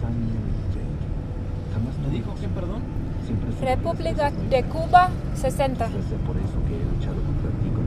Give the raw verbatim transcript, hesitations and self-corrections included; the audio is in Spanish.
¿Me dijo qué, perdón? República de Cuba, sesenta. Por eso que he luchado contra ti con